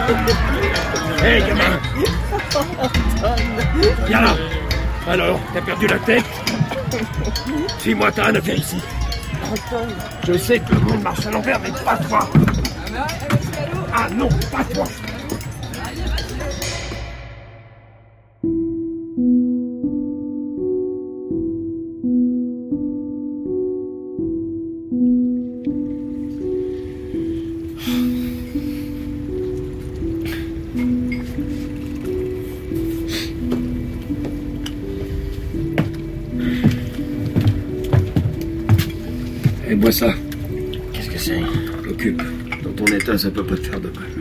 Hé, gamin! Viens là! Alors, t'as perdu la tête? Suis-moi, t'as rien à faire ici. Je sais que le monde marche à l'envers, mais pas toi! Ah non, pas toi! Et bois ça. Qu'est-ce que c'est? Occupe. Dans ton état, ça peut pas te faire de mal.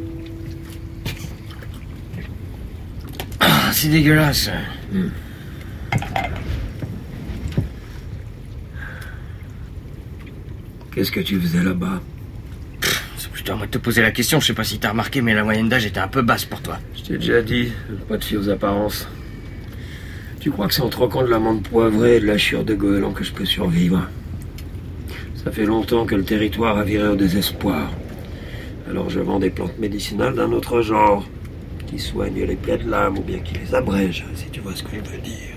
Ah, c'est dégueulasse. Qu'est-ce que tu faisais là-bas? Je dois te poser la question, je sais pas si t'as remarqué, mais la moyenne d'âge était un peu basse pour toi. Je t'ai déjà dit, pas de fie aux apparences. Tu crois que c'est en troquant de l'amande poivrée et de la chure de goéland que je peux survivre? Ça fait longtemps que le territoire a viré au désespoir. Alors je vends des plantes médicinales d'un autre genre, qui soignent les plaies de l'âme ou bien qui les abrègent, si tu vois ce que je veux dire.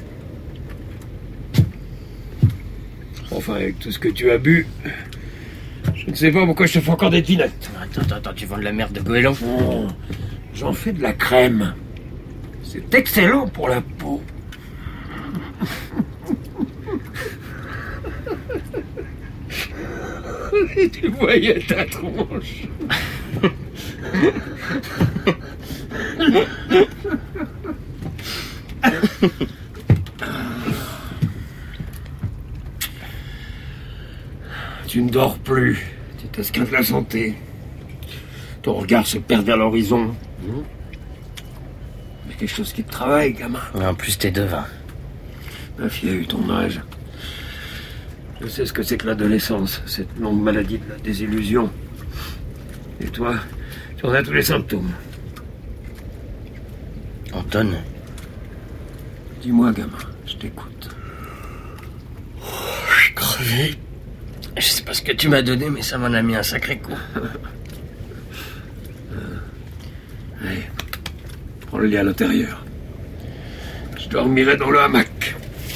Enfin, avec tout ce que tu as bu, je ne sais pas pourquoi je te fais encore des devinettes. Attends, tu vends de la merde de goéland? Oh, j'en fais de la crème. C'est excellent pour la peau. Et tu voyais ta tronche. Tu ne dors plus. Tu t'esclaves la santé. Ton regard se perd vers l'horizon. Mais quelque chose qui te travaille, gamin. En plus, t'es devin. Ma fille a eu ton âge. Je sais ce que c'est que l'adolescence, cette longue maladie de la désillusion. Et toi, tu en as tous les symptômes. Anton? Dis-moi, gamin, je t'écoute. Je suis crevé. Je sais pas ce que tu m'as donné, mais ça m'en a mis un sacré coup. Allez, prends le lit à l'intérieur. Je dormirai dans le hamac.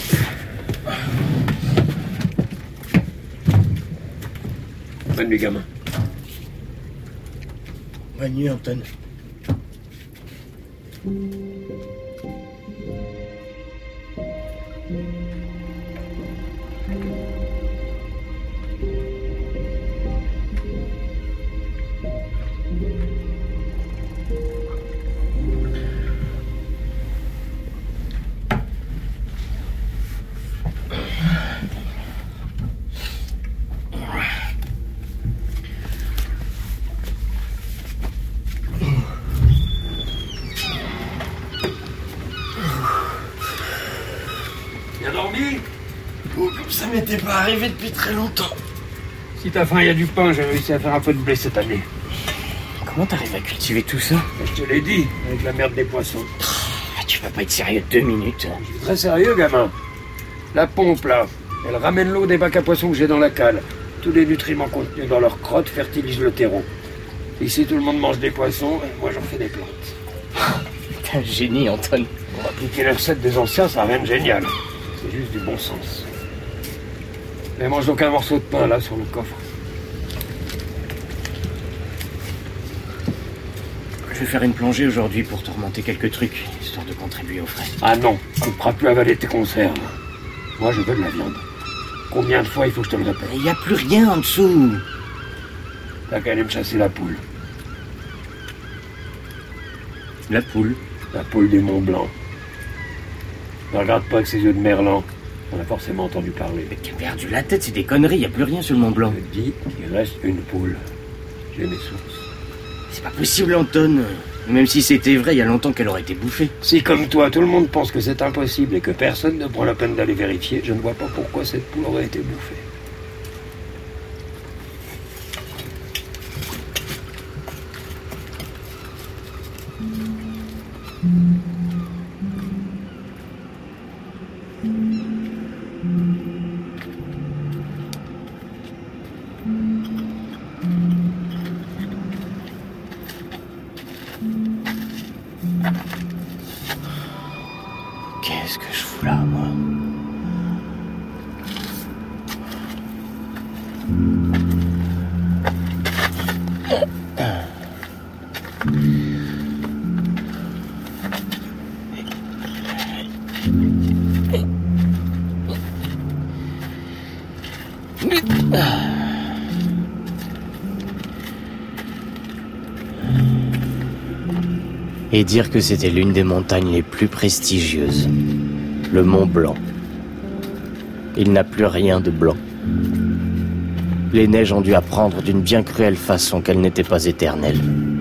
Bonne nuit, gamin. Bonne nuit, Anton. Bien dormi? Oh, comme ça m'était pas arrivé depuis très longtemps. Si t'as faim, il y a du pain. J'ai réussi à faire un peu de blé cette année. Comment t'arrives à cultiver tout ça? Je te l'ai dit, avec la merde des poissons. Tu vas pas être sérieux 2 minutes. Je suis très sérieux, gamin. La pompe, là, elle ramène l'eau des bacs à poissons que j'ai dans la cale. Tous les nutriments contenus dans leur crotte fertilisent le terreau. Ici, tout le monde mange des poissons, et moi, j'en fais des plantes. T'es un génie, Anton. Pour appliquer la recette des anciens, ça n'a rien de génial. C'est juste du bon sens. Mais mange donc un morceau de pain, là, sur le coffre. Je vais faire une plongée aujourd'hui pour te remonter quelques trucs, histoire de contribuer au frais. Ah non, tu ne feras plus avaler tes conserves. Moi, je veux de la viande. Combien de fois il faut que je te le répète? Il n'y a plus rien en dessous. T'as qu'à aller me chasser la poule. La poule? La poule des Monts Blancs. Ne regarde pas avec ses yeux de merlan. On a forcément entendu parler. Mais t'as perdu la tête, c'est des conneries, il n'y a plus rien sur le Mont Blanc. Je te dis qu'il reste une poule. J'ai mes sources. C'est pas possible, Anton. Même si c'était vrai, il y a longtemps qu'elle aurait été bouffée. Si, comme toi, tout le monde pense que c'est impossible et que personne ne prend la peine d'aller vérifier, je ne vois pas pourquoi cette poule aurait été bouffée. Et dire que c'était l'une des montagnes les plus prestigieuses, le Mont Blanc. Il n'a plus rien de blanc. Les neiges ont dû apprendre d'une bien cruelle façon qu'elles n'étaient pas éternelles.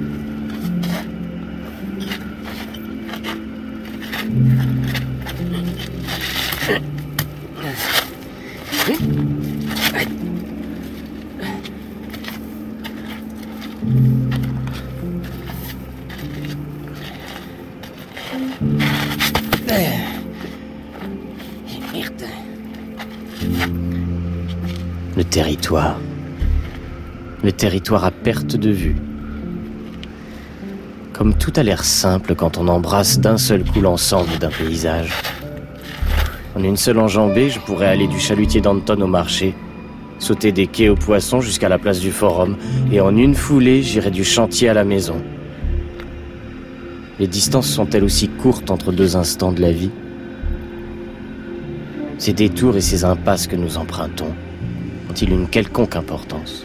Le territoire à perte de vue. Comme tout a l'air simple quand on embrasse d'un seul coup l'ensemble d'un paysage. En une seule enjambée, je pourrais aller du chalutier d'Anton au marché, sauter des quais aux poissons jusqu'à la place du Forum, et en une foulée, j'irais du chantier à la maison. Les distances sont-elles aussi courtes entre deux instants de la vie? Ces détours et ces impasses que nous empruntons ont-ils une quelconque importance?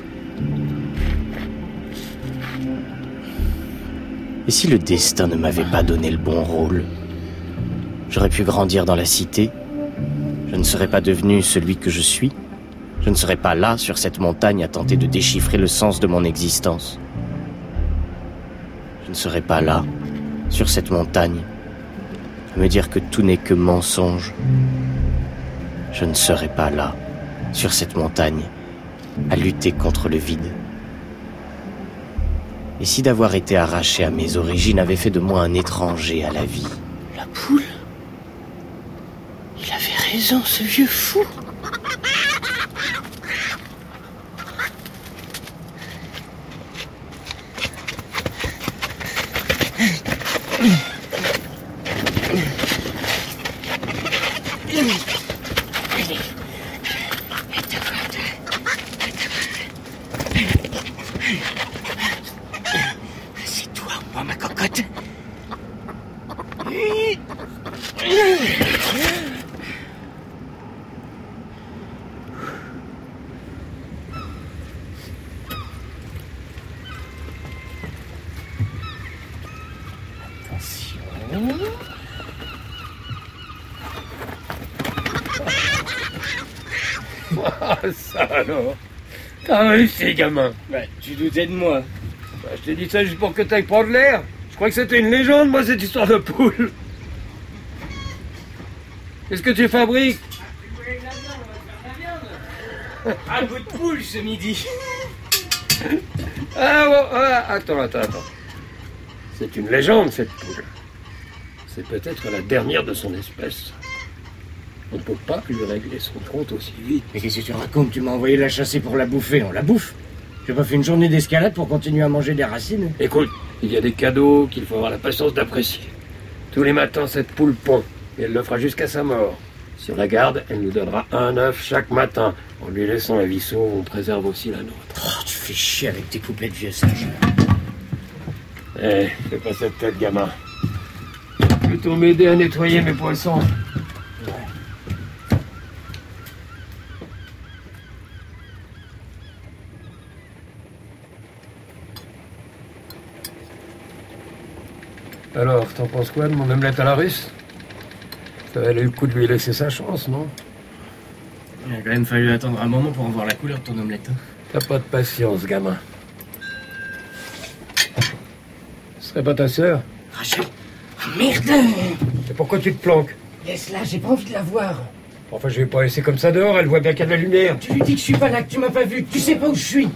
Et si le destin ne m'avait pas donné le bon rôle? J'aurais pu grandir dans la cité. Je ne serais pas devenu celui que je suis. Je ne serais pas là, sur cette montagne, à tenter de déchiffrer le sens de mon existence. Je ne serais pas là, sur cette montagne, à me dire que tout n'est que mensonge. Je ne serais pas là, sur cette montagne, à lutter contre le vide. Et si d'avoir été arraché à mes origines avait fait de moi un étranger à la vie? La poule? Il avait raison, ce vieux fou. C'est toi ou moi, ma cocotte. Ah, ça alors. T'as réussi, gamin. Ouais, tu doutais de moi. Bah, je t'ai dit ça juste pour que t'ailles prendre l'air. Je crois que c'était une légende, moi, cette histoire de poule. Qu'est-ce que tu fabriques? Un bout de poule ce midi. Ah, bon, ah, attends. C'est une légende, cette poule. C'est peut-être la dernière de son espèce. On ne peut pas lui régler son compte aussi vite. Mais qu'est-ce que tu racontes? Tu m'as envoyé la chasser pour la bouffer. On la bouffe. J'ai pas fait une journée d'escalade pour continuer à manger des racines. Écoute, il y a des cadeaux qu'il faut avoir la patience d'apprécier. Tous les matins, cette poule pond. Et elle le fera jusqu'à sa mort. Si on la garde, elle nous donnera un œuf chaque matin. En lui laissant la vie sauve, on préserve aussi la nôtre. Oh, tu fais chier avec tes couplets de vieux sages. Eh, fais pas cette tête, gamin. Plutôt m'aider à nettoyer mes poissons. Alors, t'en penses quoi de mon omelette à la russe? Ça valait le coup de lui laisser sa chance, non? Il a quand même fallu attendre un moment pour en voir la couleur de ton omelette. T'as pas de patience, gamin. Ce serait pas ta sœur? Rachel. Ah, merde. Et pourquoi tu te planques? Laisse-la, j'ai pas envie de la voir. Enfin, je vais pas laisser comme ça dehors, elle voit bien qu'il y a de la lumière. Tu lui dis que je suis pas là, que tu m'as pas vu, que tu sais pas où je suis.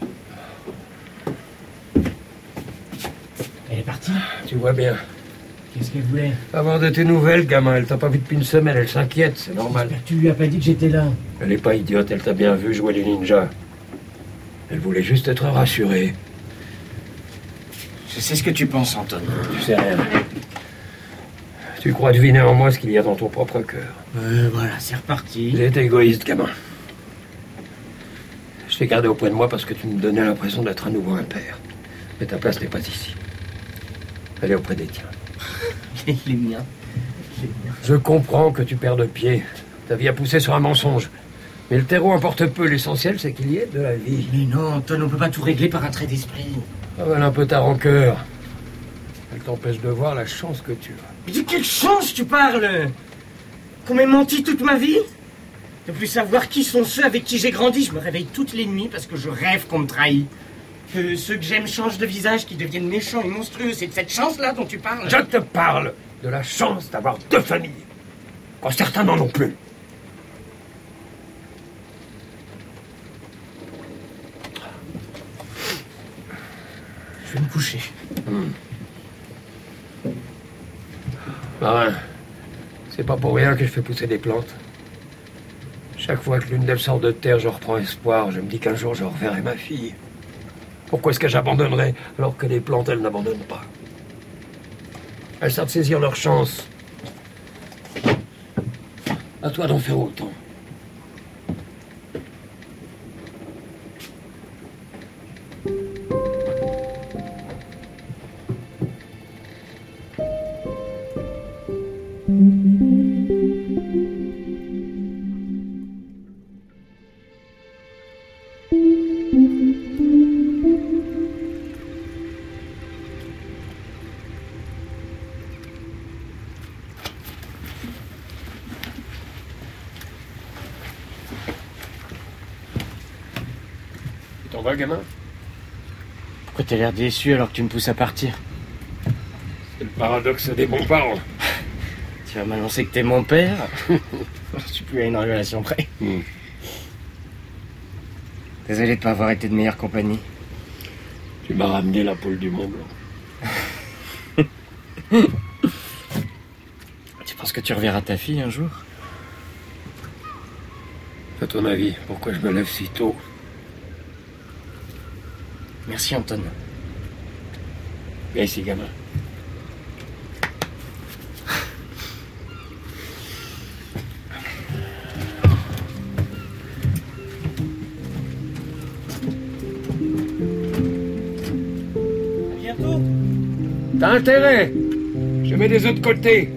Elle est partie. Tu vois bien Qu'est-ce qu'elle voulait? Avoir de tes nouvelles, gamin. Elle t'a pas vu depuis une semaine, elle s'inquiète, c'est normal. Tu lui as pas dit que j'étais là. Elle est pas idiote, elle t'a bien vu jouer les ninjas. Elle voulait juste être rassurée. Je sais ce que tu penses, Anton. Tu sais rien. Tu crois deviner en moi ce qu'il y a dans ton propre cœur. Voilà, c'est reparti. J'ai été égoïste, gamin. Je t'ai gardé auprès de moi parce que tu me donnais l'impression d'être à nouveau un père. Mais ta place n'est pas ici. Elle est auprès des tiens. Les miens. Je comprends que tu perds de pied. Ta vie a poussé sur un mensonge. Mais le terreau importe peu. L'essentiel, c'est qu'il y ait de la vie. Mais non, Anton, on peut pas tout régler par un trait d'esprit. Avale un peu ta rancœur. Elle t'empêche de voir la chance que tu as. Mais de quelle chance tu parles? Qu'on m'ait menti toute ma vie? De plus savoir qui sont ceux avec qui j'ai grandi. Je me réveille toutes les nuits parce que je rêve qu'on me trahit. Que ceux que j'aime changent de visage, qu'ils deviennent méchants et monstrueux. C'est de cette chance-là dont tu parles? Je te parle de la chance d'avoir deux familles. Quand certains n'en ont plus. Je vais me coucher. Marin, c'est pas pour rien que je fais pousser des plantes. Chaque fois que l'une d'elles sort de terre, je reprends espoir. Je me dis qu'un jour, je reverrai ma fille. Pourquoi est-ce que j'abandonnerais alors que les plantes, elles n'abandonnent pas? Elles savent saisir leur chance. À toi d'en faire autant. Tu t'en vas, gamin? Pourquoi t'as l'air déçu alors que tu me pousses à partir? C'est le paradoxe des bons parents. Tu vas m'annoncer que t'es mon père? Je suis plus à une relation près. Désolé de pas avoir été de meilleure compagnie. Tu m'as ramené la poule du Mont Blanc. Tu penses que tu reverras ta fille un jour? À ton avis, pourquoi je me lève si tôt? Merci, Anton. Viens ici, gamin. À bientôt. T'as intérêt. Je mets des œufs de côté.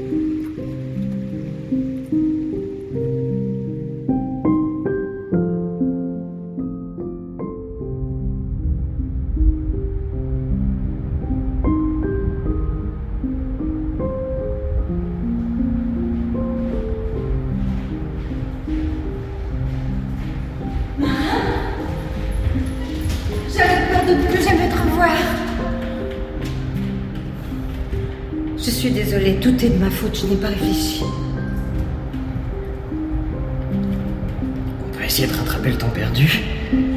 J'avais peur de ne plus jamais te revoir. Je suis désolée, tout est de ma faute, je n'ai pas réfléchi. On peut essayer de rattraper le temps perdu.